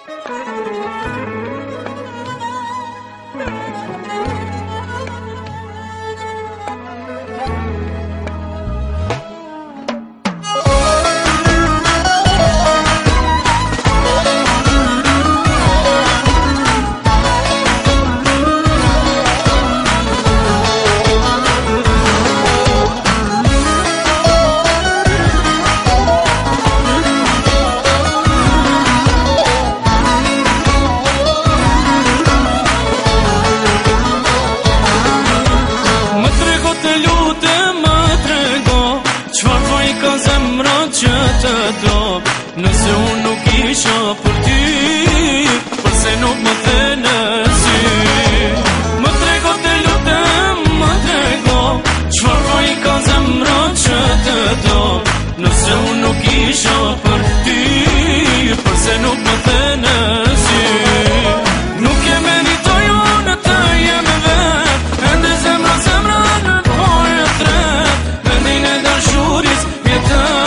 Që të do, nëse unë nuk isha për ty, përse nuk më the në sy. Më trego të lutem, më trego, çfarë po i ka zemra që të do, nëse unë nuk isha për ty, përse nuk më the në sy. Nuk e meritoj unë të jem vet, ende zemra në pojë tret, vendin e dashuris vjetër.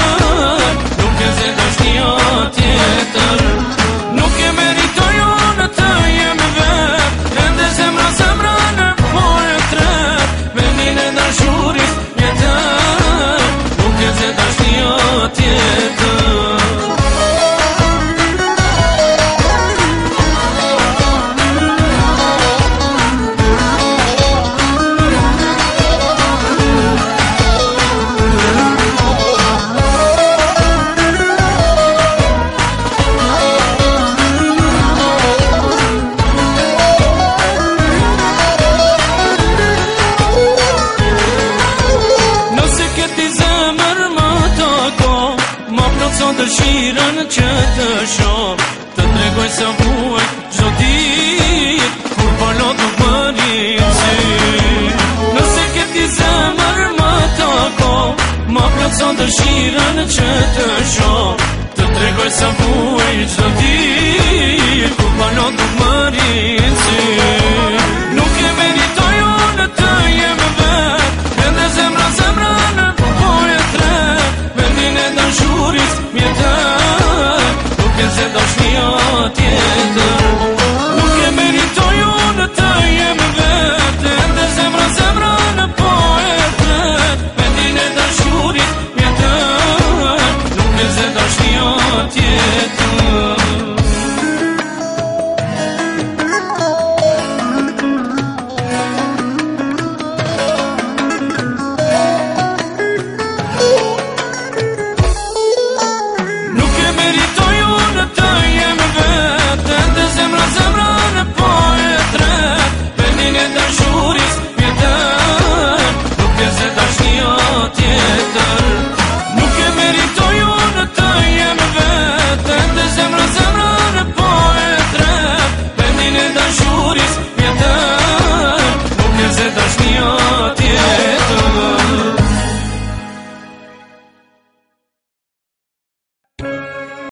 Tjetër nuk e meritoj unë të jem vet, ende zemra në pojë tret, vendin e dashuris vjetër, nuk e se dashnia tjetër. Dëshirën që të shoh, të tregoj sa vuaj çdo ditë, kur palot nuk më rrisin. Nëse ke ti zemër më tako, ma plotson dëshirën që të shoh, të tregoj sa vuaj çdo ditë, kur palot nuk më rrisin. Nuk e meritoj unë të jem vet, ende zemra në pojë tret, vendin e dashuris vjetër, nuk e se dashnia tjetër. Nuk e meritoj unë të jem vet, ende zemra në pojë tret, vendin e dashuris vjetër, nuk e se dashnia tjetër. Dashuris vjetër, nuk e se dashnia tjetër.